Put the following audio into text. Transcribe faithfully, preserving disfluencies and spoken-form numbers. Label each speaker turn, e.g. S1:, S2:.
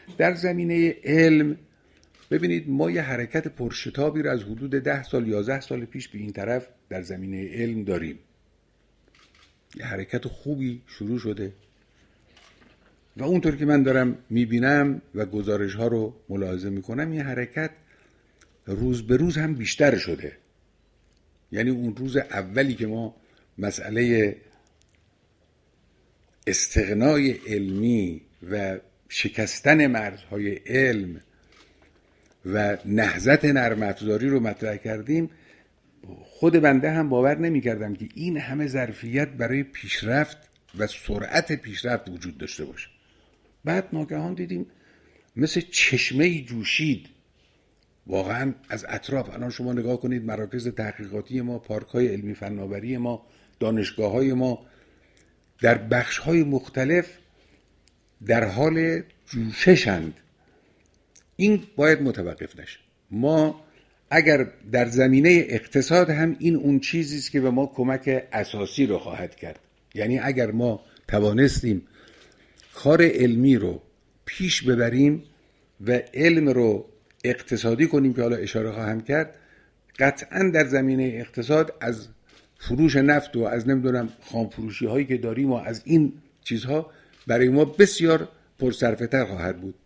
S1: در زمینه علم ببینید ما یه حرکت پرشتابی رو از حدود ده سال یازده سال پیش به این طرف در زمینه علم داریم. یه حرکت خوبی شروع شده و اونطور که من دارم میبینم و گزارش ها رو ملاحظه میکنم یه حرکت روز به روز هم بیشتر شده. یعنی اون روز اولی که ما مسئله استغنای علمی و شکستن مرزهای علم و نهضت نرم افزاری رو مطرح کردیم، خود بنده هم باور نمی کردم که این همه ظرفیت برای پیشرفت و سرعت پیشرفت وجود داشته باشه. بعد ناگهان دیدیم مثل چشمه جوشید واقعا از اطراف. الان شما نگاه کنید مراکز تحقیقاتی ما، پارک‌های علمی فناوری ما، دانشگاه‌های ما در بخش‌های مختلف در حال جوششند. این باید متوقف نشه. ما اگر در زمینه اقتصاد هم این اون چیزی است که به ما کمک اساسی رو خواهد کرد. یعنی اگر ما توانستیم کار علمی رو پیش ببریم و علم رو اقتصادی کنیم که حالا اشاره خواهم کرد، قطعا در زمینه اقتصاد از فروش نفت و از نمیدونم خام فروشی هایی که داریم و از این چیزها برای ما بسیار پرصرفه تر خواهد بود.